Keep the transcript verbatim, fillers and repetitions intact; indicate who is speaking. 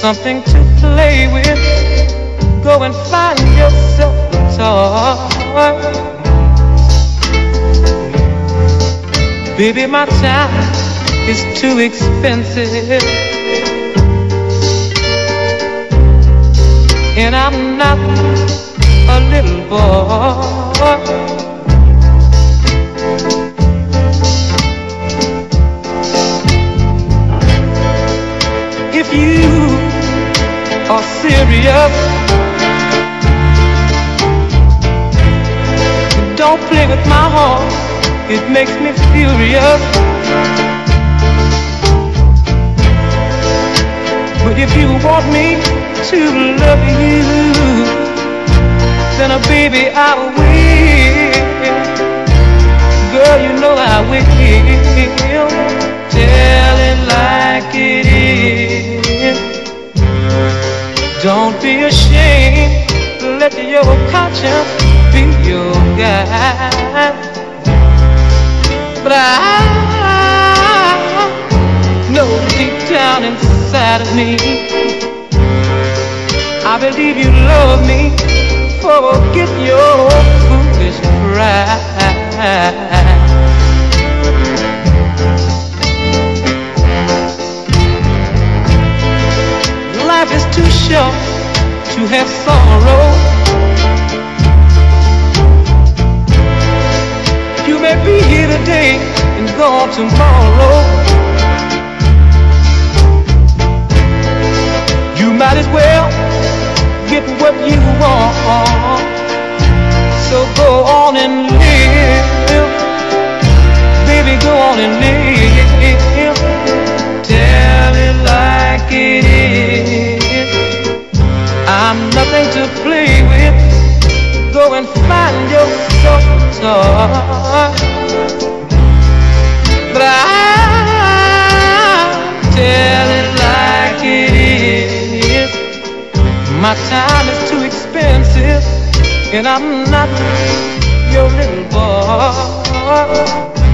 Speaker 1: something to play with, go and find yourself a toy. Baby, my time is too expensive, and I'm not a little boy. If you are serious, don't play with my heart, it makes me furious. But if you want me to love you, then, uh, baby, I will. Girl, you know I will. Tell it like it is. Don't be ashamed. Let your conscience be your guide. But I know deep down inside of me, I believe you love me. Forget your foolish pride. Life is too short to have sorrow. You may be here today and gone tomorrow. You might as well get what you want. So go on and live, baby, go on and live. Tell it like it is. I'm nothing to play with. Go and find yourself a toy. But I tell it like it is. My time is too expensive, and I'm not your little boy.